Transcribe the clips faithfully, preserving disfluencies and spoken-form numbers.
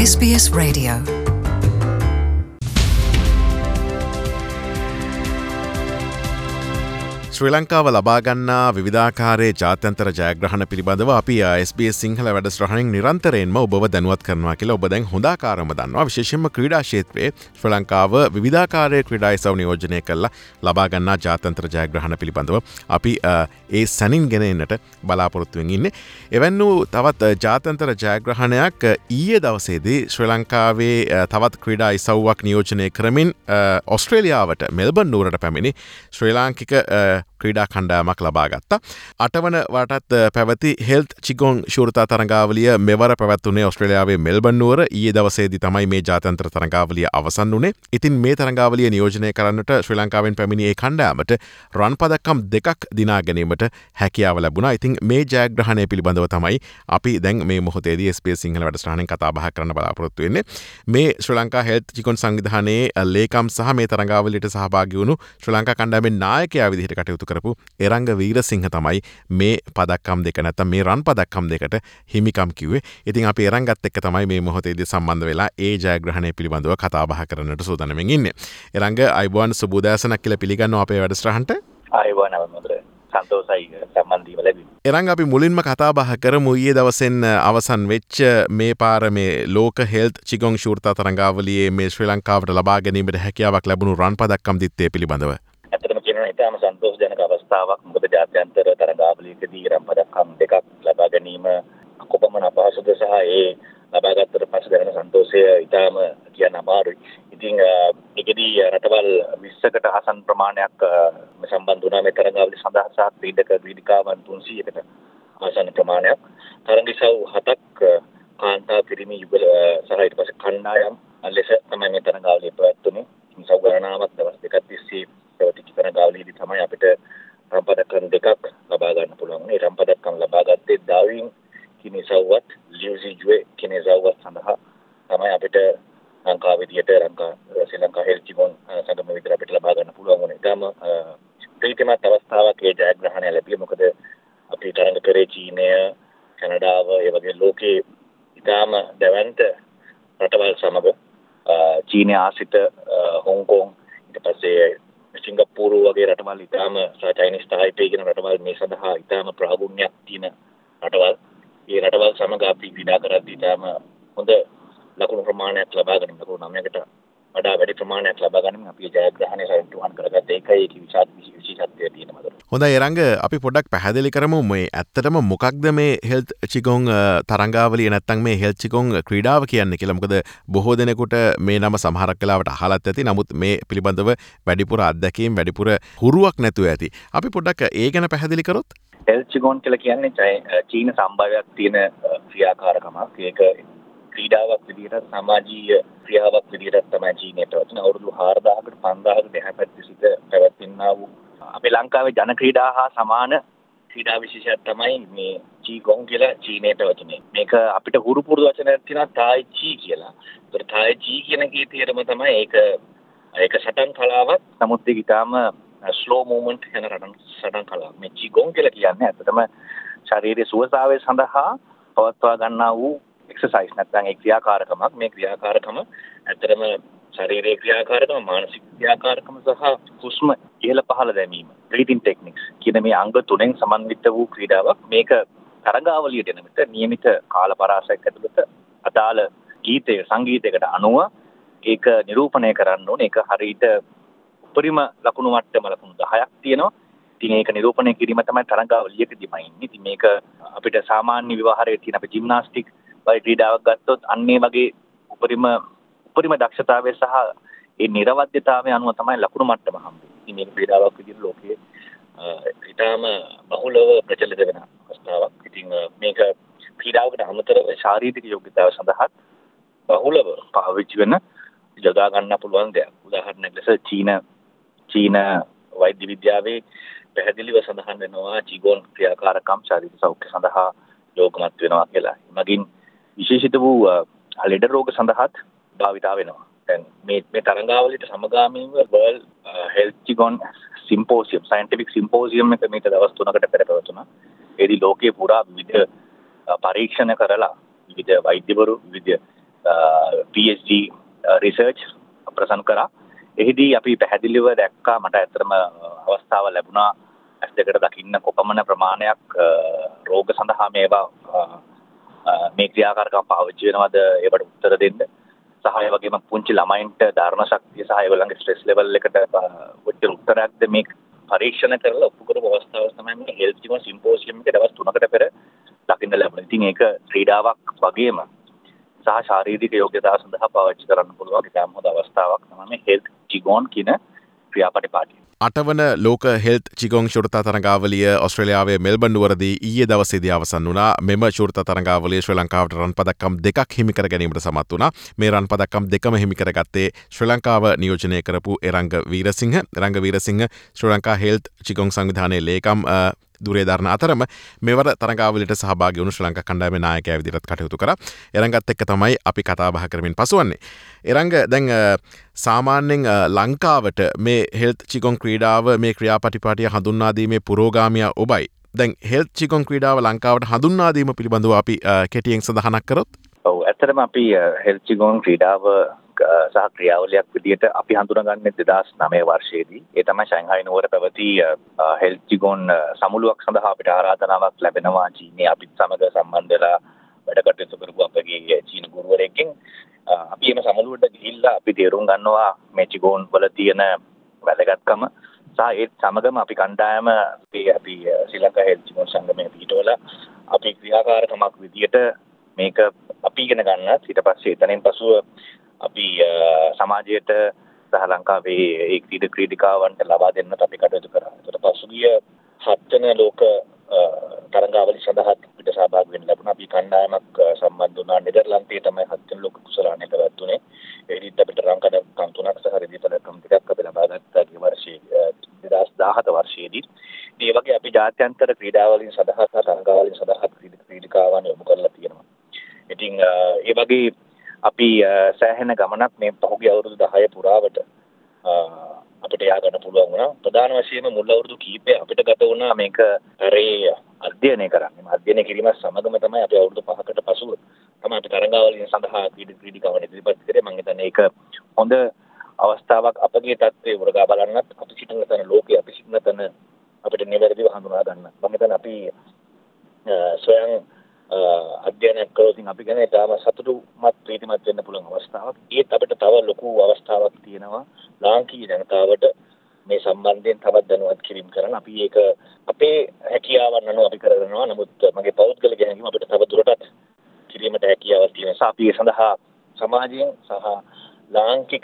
S B S Radio. ශ්‍රී ලංකාව ලබාගන්නා විවිධාකාරයේ ජාත්‍යන්තර ජයග්‍රහණ පිළිබඳව අපි එස් බී එස් සිංහල වැඩසටහනින් නිරන්තරයෙන්ම ඔබව දැනුවත් කරනවා කියලා ඔබ දැන් හොඳ ආකාරව දන්නවා. විශේෂයෙන්ම ක්‍රීඩා ක්ෂේත්‍රයේ ශ්‍රී ලංකාව විවිධාකාරයේ ක්‍රීඩා ඉසව් නියෝජනය කරලා ලබා ගන්නා ජාත්‍යන්තර ජයග්‍රහණ පිළිබඳව අපි ඒ සැනින් ගෙන එන්නට බලාපොරොත්තු වෙමින් ඉන්නේ. එවැන්න වූ තවත් ජාත්‍යන්තර ජයග්‍රහණයක් ඊයේ දවසේදී ශ්‍රී ලංකාවේ තවත් ක්‍රීඩා ඉසව්වක් නියෝජනය කරමින් ඔස්ට්‍රේලියාවට මෙල්බන් නුවරට පැමිණි ශ්‍රී ලාංකික ක්‍රීඩා කණ්ඩායමක් ලබා ගත්තා. අටවන වටත් පැවති හෙල්ත් චිගොන් ශූරතා තරඟාවලිය මෙවර පැවැත්වුණේ ඔස්ට්‍රේලියාවේ මෙල්බන් නුවර. ඊයේ දවසේදී තමයි මේ ජාත්‍යන්තර තරඟාවලිය අවසන් වුණේ. ඉතින් මේ තරඟාවලිය නියෝජනය කරන්නට ශ්‍රී ලංකාවෙන් පැමිණි ඒ කණ්ඩායමට රන් පදක්කම් දෙකක් දිනා ගැනීමට හැකියාව ලැබුණා. ඉතින් මේ ජයග්‍රහණය පිළිබඳව තමයි අපි දැන් මේ මොහොතේදී එස් බී එස් සිංහල වැඩසටහනෙන් කතා බහ කරන්න බලාපොරොත්තු වෙන්නේ. මේ ශ්‍රී ලංකා හෙල්ත් චිගොන් සංවිධානයේ ලේකම් සහ මේ තරඟාවලියට සහභාගී වුණු ශ්‍රී ලංකා කණ්ඩායමේ නායකයා විදිහට කටයුතු කරපු එරංග වීරසිංහ තමයි මේ පදක්කම් දෙක නැත්නම් මේ රන් පදක්කම් දෙකට හිමිකම් කිව්වේ. ඉතින් අපි එරංගත් එක්ක තමයි මේ මොහොතේදී සම්බන්ධ වෙලා ඒ ජයග්‍රහණය පිළිබඳව කතා බහ කරන්නට සූදානම්ෙන් ඉන්නේ. එරංග අයිබෝන් සුබෝදෑසනක් කියලා පිළිගන්නවා අපේ වැඩසටහනට. අයිබෝන් අවමොදර සන්තෝෂයි සම්බන්ධ වීම ලැබීම. එරංග අපි මුලින්ම කතා බහ කරමු ඊයේ දවසෙන් අවසන් වෙච්ච මේ පාර මේ ලෝක හෙල්ත් චිගොන් ශූරතා තරඟාවලියේ මේ ශ්‍රී ලංකාවට ලබා ගැනීමට හැකියාවක් ලැබුණු රන් පදක්කම් දිත්තේ පිළිබඳව. ඇත්තටම කියනවා ඉතාම සන්තෝෂජනක අවස්ථාවක්. මොකද ජාත්‍යන්තර තරඟාවලියකදී රන් පදක්කම් දෙකක් ලබා ගැනීම කොපමණ අපහසුද සහ ඒ ලබාගත්තට පස්සේ දැනෙන සන්තෝෂය ඉතාම කියන්න අමාරුයි. ඉතින් ඒකෙදී රටවල් විස්සකට ආසන්න ප්‍රමාණයක් සම්බන්ධ වුණා මේ තරඟාවලිය සඳහා සහ ක්‍රීඩක ක්‍රීඩිකාවන් තුන්සීයකට ආසන්න ප්‍රමාණයක්. තරඟ ඉසව් හතක් කාන්තා පිරිමි යුගල සහ ඊට පස්සේ කණ්ඩායම් ලෙස තමයි මේ තරඟාවලිය පැවැත්වුනේ. ඉසව් ගණනාවක් දවස් දෙකක් තිස්සේ පැවතිච්ච තරඟාවලියේදී තමයි අපිට රන් පදක්කම් දෙකක් ලබා ගන්න පුළුවන් වුණේ. රන් පදක්කම් ලබා ගත්තේ ඩාවින් කිනිසව්වත් ලියුසි ජුවේ කිනිසව්වත් සඳහා තමයි අපිට ලංකාව විදියට ලංකා ශ්‍රී ලංකා හෙල්ත් චිගොන් සංගම විදියට අපිට ලබා ගන්න පුළුවන් වුණේ. ඊටම ප්‍රීතිමත් අවස්ථාවක් ඒ ජයග්‍රහණය ලැබිය. මොකද අපි තරඟ කරේ චීනය, කැනඩාව, ඒ වගේ ලෝකේ ඊටම දැවැන්ත රටවල් සමග චීනය ආසිත හොංකොං ඊට පස්සේ සිංගප්පූරු වගේ රටවල් ඊටම සහ චයිනීස් තායිපේ කියන රටවල් මේ සඳහා ඊටම ප්‍රාගුණ්‍යයක් තියෙන රටවල්. ඒ රටවල් සමග අපි ක්‍රීඩා කරද්දී ඊටම හොඳ ලකුණු ප්‍රමාණයක් ලබා ගැනීම ලකුණු නවයකට වඩා වැඩි ප්‍රමාණයක් ලබා ගැනීම අපි ජයග්‍රහණය සතුටුමත් කරගත්ත ඒකයි ඒක විශාල විශේෂත්වය තියෙන මතර. හොඳයි එරංග අපි පොඩ්ඩක් පැහැදිලි කරමු මේ ඇත්තටම මොකක්ද මේ හෙල්ත් චිගොන් තරඟාවලිය නැත්නම් මේ හෙල්ත් චිගොන් ක්‍රීඩාව කියන්නේ කියලා. මොකද බොහෝ දෙනෙකුට මේ නම සමහරක් වෙලාවට අහලත් ඇති. නමුත් මේ පිළිබඳව වැඩිපුර අත්දැකීම් වැඩිපුර හුරුවක් නැතුව ඇති. අපි පොඩ්ඩක් ඒ ගැන පැහැදිලි කරොත්. හෙල්ත් චිගොන් කියලා කියන්නේ චීන සම්භාවයක් තියෙන ක්‍රියාකාරකමක්. ඒක ක්‍රීඩාවක් විදිහට සමාජීය ක්‍රියාවක් විදිහට තමයි චීනයට වචන අවුරුදු හාරදාහකට පන්දාහකට එහා පැත්තේ සිට පැවැත්වෙනා වූ අපේ ලංකාවේ ජන ක්‍රීඩා හා සමාන ක්‍රීඩා විශේෂයක් තමයි මේ චීගොන් කියලා චීනයට වචනේ. මේක අපිට හුරු පුරුදු වචනයක් තියෙනවා තායි චී කියලා. ඒතර තායි චී කියන කී තේරම තමයි ඒක ඒක සටන් කලාවක්. නමුත් ඒක ඊටාම ස්ලෝ මූවමන්ට් යන රටන් සටන් කලාවක්. මේ චීගොන් කියලා කියන්නේ ඇත්තටම ශාරීරික සුවතාවය සඳහා පවත්වා ගන්නා වූ එක්සර්සයිස් නැත්නම් ඒ ක්‍රියාකාරකමක්. මේ ක්‍රියාකාරකම ඇත්තටම ශාරීරික ක්‍රියාකාරකම, මානසික ක්‍රියාකාරකම සහ හුස්ම ඉහළ පහළ දැමීම, බ්‍රීතින් ටෙක්නික්ස් කියන මේ අංග තුනෙන් සමන්විත වූ ක්‍රීඩාවක්. මේක තරඟාවලියට එන විට නියමිත කාල පරාසයක් ඇතුළත අදාළ ගීතය සංගීතයකට අනුව ඒක නිරූපණය කරන්න ඕනේ. ඒක හරියට උපරිම ලකුණු මට්ටම ලකුණු දහයක් තියෙනවා. ඉතින් ඒක නිරූපණය කිරීම තමයි තරඟාවලියකදීම ඉන්නේ. ඉතින් මේක අපිට සාමාන්‍ය ව්‍යවහාරයේ තියෙන අපේ ජිම්නාස්ටික් වගේ ක්‍රීඩාවක් ගත්තොත් අන්නේ වගේ උපරිම උපරිම දක්ෂතාවය සහ ඒ නිර්වද්‍යතාවය අනුව තමයි ලකුණු මට්ටම හම්බෙන්නේ. ඉතින් මේක ක්‍රීඩාවක් විදිහට ලෝකයේ ඊටාම බහුලව ප්‍රචලිත වෙන අවස්ථාවක්. ඉතින් මේක ක්‍රීඩාවකට අමතරව ශාරීරික යෝග්‍යතාව සඳහා බහුලව පාවිච්චි වෙන යොදා ගන්න පුළුවන් දෙයක්. උදාහරණයක් ලෙස චීන චීන වෛද්‍ය විද්‍යාවේ පැහැදිලිව සඳහන් වෙනවා චිගොන් ක්‍රියාකාරකම් ශාරීරික සෞඛ්‍ය සඳහා යෝගමත් වෙනවා කියලා. එමගින් විශේෂිත වූ ලෙඩ රෝග සඳහාත් භාවිතා වෙනවා. දැන් මේ මේ තරඟාවලියට සමගාමීව වර්ල්ඩ් හෙල්ත් චිගොන් සිම්පෝසියම් සයන්ටිෆික් සිම්පෝසියම් එක මේක දවස් තුනකට පෙර පැවතුණා. ඒදී ලෝකයේ පුරා විවිධ පරීක්ෂණ කරලා විවිධ වෛද්‍යවරු විවිධ PhD රිසර්ච් ප්‍රසන් කරා. එහිදී අපි පැහැදිලිව දැක්කා මට ඇත්තටම අවස්ථාව ලැබුණා ඇස් දෙකට දකින්න කොපමණ ප්‍රමාණයක් රෝග සඳහා මේවා මේ ක්‍රියාකාරකම් පාවිච්චි වෙනවද ඒවට උත්තර දෙන්න. සහ ඒ වගේම පුංචි ළමයින්ට ධර්ම ශක්තිය සහ ඒගොල්ලන්ගේ ස්ට්‍රෙස් ලෙවල් එකට උත්තර උත්තරයක්ද මේ පරීක්ෂණ කරලා ඔප්පු කරපු අවස්ථාව තමයි මේ හෙල්ත් ජිම සිම්පෝසියම් එකේ දවස් තුනකට පෙර දකින්න ලැබුණා. ඉතින් ඒක ක්‍රීඩාවක් වගේම සහ ශාරීරික යෝග්‍යතාව සඳහා පාවිච්චි කරන්න පුළුවන් ඉතාම හොඳ අවස්ථාවක් තමයි මේ හෙල්ත් චිගෝන් කියන ක්‍රියාපටිපාටිය. අටවන ලෝක හෙල්ත් චිගොන් ශෘත තරඟාවලිය ඔස්ට්‍රේලියාවේ මෙල්බන් නුවරදී ඊයේ දවසේදී අවසන් වුණා. මෙම ශෘත තරඟාවලිය ශ්‍රී ලංකාවට රන් පදක්කම් දෙකක් හිමි කර ගැනීමට සමත් වුණා. මේ රන් පදක්කම් දෙකම හිමි කරගත්තේ ශ්‍රී ලංකාව නියෝජනය කරපු එරංග වීරසිංහ. එරංග වීරසිංහ ශ්‍රී ලංකා හෙල්ත් චිගොන් සංවිධානයේ ලේකම් දුරේ දරන අතරම මෙවර තරඟාවලියට සහභාගී වුණු ශ්‍රී ලංකා කණ්ඩායමේ නායකයා විදිහට කටයුතු කරා. එරංගත් එක්ක තමයි අපි කතා බහ කරමින් පසුවන්නේ. එරංග දැන් සාමාන්‍යයෙන් ලංකාවට මේ හෙල්ත් චිගොන් ක්‍රීඩාව මේ ක්‍රියාපටිපාටිය හඳුන්වා දීමේ පුරෝගාමියා ඔබයි. දැන් හෙල්ත් චිගොන් ක්‍රීඩාව ලංකාවට හඳුන්වා දීම පිළිබඳව අපි කෙටියෙන් සඳහනක් කරොත්. ඔව් ඇත්තටම අපි හෙල්ත් චිගොන් ක්‍රීඩාව සහ ක්‍රියාවලියක් විදිහට අපි හඳුනාගන්නේ දෙදාස් නවය වර්ෂයේදී. ඒ තමයි ෂැන්හායි නුවර පැවති හෙල්ත් චිගොන් සමුළුවක් සඳහා අපිට ආරාධනාවක් ලැබෙනවා චීනයේ අපිත් සමග සම්බන්ධ වෙලා වැඩ කටයුතු කරපු අපගේ චීන ගුරුවරයෙක්ගෙන්. අපි මේ සමුළුවට ගිහිල්ලා අපි තේරුම් ගන්නවා මේ චිගොන් වල තියෙන වැදගත්කම සහ ඒත් සමගම අපි කණ්ඩායම අපි අපි ශ්‍රී ලංකා හෙල්ත් චිගොන් සංගමයේ පිටවල අපි ක්‍රියාකාරකමක් විදිහට මේක අපි ඉගෙන ගන්නත් ඊට පස්සේ එතනින් පසුව අපි සමාජයට සහ ලංකාවේ ඒ ක්‍රීඩ ක්‍රීඩිකාවන්ට ලබා දෙන්නත් අපි කටයුතු කරා. ඒකට පසුගිය හත්වන ලෝක තරඟාවලිය සඳහා අපිට සහභාගී වෙන්න ලැබුණා. අපි කණ්ඩායමක් සම්බන්ධ වුණා නෙදර්ලන්තයේ තමයි හත්වන ලෝක කුසලානේ පැවැත්වුනේ. ඒකත් අපිට රංකඩම් තුනක් සහ රෙදි පදක්කම් ටිකක් අපි ලබා ගත්තා ගිය වර්ෂයේ දෙදාස් දහහත වර්ෂයේදී. ඒ වගේ අපි ජාත්‍යන්තර ක්‍රීඩාවලින් සඳහා සහ තරඟාවලින් සඳහා ක්‍රීඩ ක්‍රීඩිකාවන් යොමු කරලා තියෙනවා. ඉතින් ඒ වගේ අපි සෑහෙන ගමනක් මේ පහුගිය අවුරුදු දහය පුරාවට අපිට යා ගන්න පුළුවන් වුණා. ප්‍රධාන වශයෙන්ම මුල් අවුරුදු කිහිපය අපිට ගත වුණා මේක පෙරේ අධ්‍යයනය කරන්න. මේ අධ්‍යයනය කිරීම සමගම තමයි අපි අවුරුදු පහකට පසුව තමයි අපි තරඟාවලිය සඳහා ක්‍රීඩ ක්‍රීඩිකාවන් ඉදිරිපත් කරේ. මම හිතන්නේ ඒක හොඳ අවස්ථාවක් අපගේ තත්ත්වයේ උරගා බලන්නත් අපි සිටින තැන ලෝකයේ අපි සිටින තැන අපිට නිවැරදිව හඳුනා ගන්න. මම හිතන්නේ අපි ස්වයං අධ්‍යයනයක් කරොත් අපි ගැන ඊටම සතුටුමත් ප්‍රීතිමත් වෙන්න පුළුවන් අවස්ථාවක්. ඒත් අපිට තව ලොකු අවස්ථාවක් තියෙනවා ලාංකීය ජනතාවට මේ සම්බන්ධයෙන් තවත් දැනුවත් කිරීම කරන්න. අපි ඒක අපේ හැකියාවන් අනුව අපි කරනවා. නමුත් මගේ පෞද්ගලික හැඟීම අපිට තව දුරටත් කිරීමට හැකියාවක් තියෙනවා. අපි ඒ සඳහා සමාජයෙන් සහ ලාංකික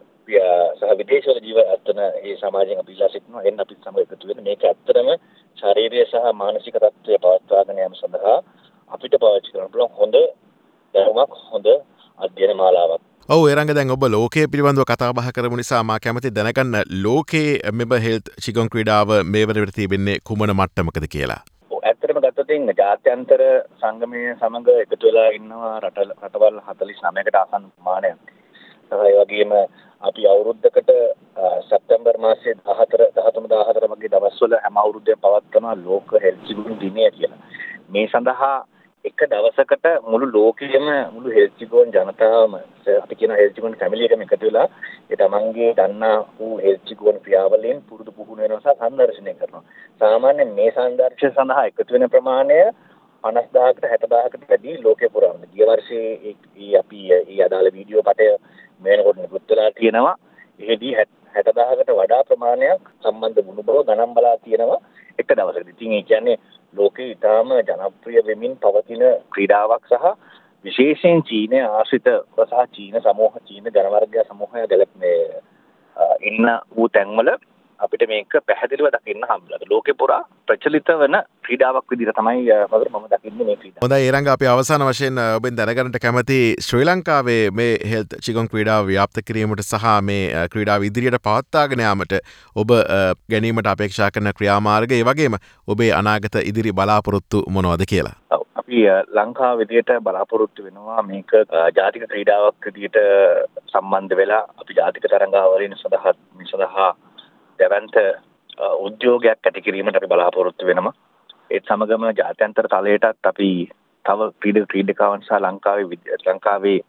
සහ විදේශවල ජීවත් වන ඒ සමාජයෙන් අපි ඉල්ලා සිටිනවා. එන්න අපි සමග එකතු වෙන මේක ඇත්තටම ශාරීරික සහ මානසික තත්ත්වය පවත්වාගෙන යාම සඳහා අපිට පාවිච්චි කරන්න පුළුවන් හොඳ දැනුමක් හොඳ අධ්‍යයන මාලාවක්. ඔව් එරංග දැන් ඔබ ලෝකයේ පිළිබඳව කතා බහ කරමු නිසා මා කැමති දැනගන්න ලෝකයේ මෙබ හෙල්ත් චිගොන් ක්‍රීඩාව මේ වනවිට තිබෙන්නේ කුමන මට්ටමකද කියලා. ඔව් ඇත්තටම ගත්තොත් ජාත්‍යන්තර සංගමයේ සමග එකතු වෙලා ඉන්නවා රට රටවල් හතළිස් නවයකට ආසන්න ප්‍රමාණයක්. ඒ වගේම අපි අවුරුද්දකට සැප්තැම්බර් මාසයේ දහතර දහතුන දහහතර වගේ දවස්වල හැම අවුරුද්දෙම පවත්වන ලෝක හෙල්ත් චිගොන් දිනය කියලා. මේ සඳහා එක දවසකට මුළු ලෝකෙම මුළු හෙල්ත් චිගොන් ජනතාවම අපි කියන හෙල්ත් චිගොන් ෆැමිලි එකම එකතු වෙලා ඒ තමන්ගේ දන්නා වූ හෙල්ත් චිගොන් ක්‍රියාවලියෙන් පුරුදු පුහුණු වෙනවා සහ සංදර්ශනය කරනවා. සාමාන්‍යයෙන් මේ සංදර්ශන සඳහා එකතු වෙන ප්‍රමාණය පනස් දහසකට හැට දහසකට වැඩි ලෝකෙ පුරාම. ගිය වර්ෂයේ ඒ අපි ඒ අදාළ වීඩියෝ පටය මේනකොට නිකුත් වෙලා තියෙනවා. එෙහිදී හැට දහසකට වඩා ප්‍රමාණයක් සම්බන්ධ වුණු බව ගණන් බලා තියෙනවා එක දවසකට. ඉතින් ඒ කියන්නේ ලෝකේ ඉතාම ජනප්‍රිය වෙමින් පවතින ක්‍රීඩාවක් සහ විශේෂයෙන් චීනය ආශ්‍රිත සහ චීන සමූහ චීන ජනවර්ග සමූහය ගැලපෙන්නේ ඉන්න වූ තැන්වල අපිට මේක පැහැදිලිව දකින්න හම්බුලා. ලෝකේ පුරා ප්‍රචලිත වෙන ක්‍රීඩාවක් විදිහට තමයි මම මම දකින්නේ මේ ක්‍රීඩාව. හොඳයි එරංග අපි අවසාන වශයෙන් ඔබෙන් දැනගන්නට කැමති ශ්‍රී ලංකාවේ මේ හෙල්ත් චිගොන් ක්‍රීඩාව ව්‍යාප්ත කිරීමට සහ මේ ක්‍රීඩාව ඉදිරියට පවත්වාගෙන යාමට ඔබ ගැනීමට අපේක්ෂා කරන ක්‍රියාමාර්ග ඒ වගේම ඔබේ අනාගත ඉදිරි බලාපොරොත්තු මොනවද කියලා. ඔව් අපි ලංකාව විදියට බලාපොරොත්තු වෙනවා මේක ජාතික ක්‍රීඩාවක් විදියට සම්බන්ධ වෙලා අපි ජාතික තරඟාවලින් සඳහා මේ සඳහා දැවන්ත උද්‍යෝගයක් ඇති කිරීමට අපි බලාපොරොත්තු වෙනවා. ඒත් සමගම ජාත්‍යන්තර තලයටත් අපි තව ක්‍රීඩ ක්‍රීඩිකාවන් සහ ලංකාවේ ලංකාවේ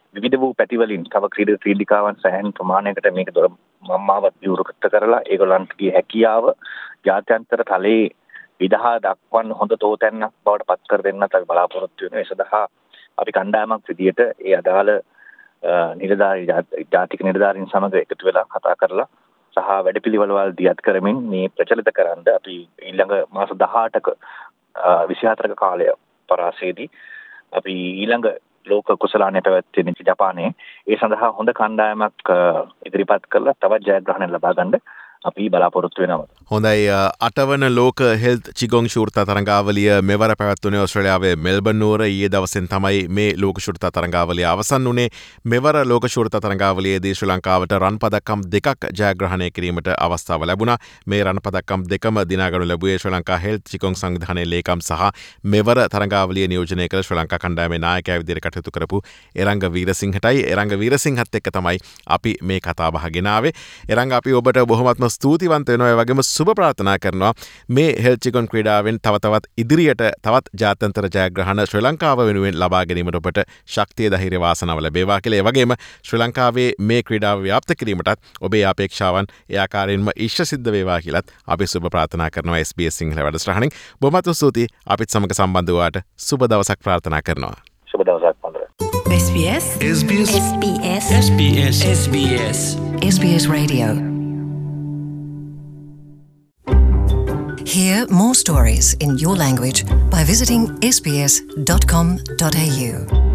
විවිධ වූ පැතිවලින් තව ක්‍රීඩ ක්‍රීඩිකාවන් සෑහෙන ප්‍රමාණයකට මේක දොර මම්මාවත් විවෘත කරලා ඒගොල්ලන්ගේ හැකියාව ජාත්‍යන්තර තලයේ විදහා දක්වන්න හොඳ තෝතැන්නක් බවට පත් කර දෙන්නත් අපි බලාපොරොත්තු වෙනවා. ඒ සඳහා අපි කණ්ඩායමක් විදියට ඒ අදාළ නිලධාරී ජාතික නිලධාරීන් සමග එකතු වෙලා කතා කරලා සහ වැඩපිළිවෙළවල් දියත් කරමින් මේ ප්‍රචලිත කරන්න අපි ඊළඟ මාස දහඅටක විසිහතරක කාලය පරාසයේදී අපි ඊළඟ ලෝක කුසලානය පැවැත්වෙන ජපානයේ ඒ සඳහා හොඳ කණ්ඩායමක් ඉදිරිපත් කරලා තවත් ජයග්‍රහණ ලබා ගන්න අපි බලාපොරොත්තු වෙනවා. හොඳයි අටවන ලෝක හෙල්ත් චිගොං ශූර්තා තරඟාවලිය මෙවර පැවැත්වුණේ ඕස්ට්‍රේලියාවේ මෙල්බන් නුවර ඊයේ දවසෙන් තමයි මේ ලෝක ශූර්තා තරඟාවලිය අවසන් වුණේ. මෙවර ලෝක ශූර්තා තරඟාවලියේදී ශ්‍රී ලංකාවට රන් පදක්කම් දෙකක් ජයග්‍රහණය කිරීමට අවස්ථාව ලැබුණා. මේ රන් පදක්කම් දෙකම දිනාගනු ලැබුවේ ශ්‍රී ලංකා හෙල්ත් චිගොං සංවිධානයේ ලේකම් සහ මෙවර තරඟාවලිය නියෝජනය කළ ශ්‍රී ලංකා කණ්ඩායමේ නායකයා විදිහට කටයුතු කරපු එරංග වීරසිංහටයි. එරංග වීරසිංහත් එක්ක තමයි අපි මේ කතාබහ ගෙනාවේ. එරංග අපි ඔබට බොහොමත්ම ස්තුතිවන්ත වෙනවා. ඒ වගේම සුබ ප්‍රාර්ථනා කරනවා මේ හෙල්ත් චිගොං ක්‍රීඩාවෙන් තව තවත් ඉදිරියට තවත් ජාත්‍යන්තර ජයග්‍රහණ ශ්‍රී ලංකාව වෙනුවෙන් ලබා ගැනීමට ඔබට ශක්තිය ධෛර්ය වාසනාව ලැබේවා කියලා. ඒ වගේම ශ්‍රී ලංකාවේ මේ ක්‍රීඩාව ව්‍යාප්ත කිරීමටත් ඔබේ අපේක්ෂාවන් ඒ ආකාරයෙන්ම ඉෂ්ට සිද්ධ වේවා කියලාත් අපි සුබ ප්‍රාර්ථනා කරනවා එස් බී එස් සිංහල වැඩසටහනින්. බොහොමත්ම ස්තුතියි අපිත් සමග සම්බන්ධ වුණාට. සුබ දවසක් ප්‍රාර්ථනා කරනවා. සුබ දවසක් පන්දර. S B S S B S S B S S B S S B S S B S Radio. Hear more stories in your language by visiting s b s dot com dot a u.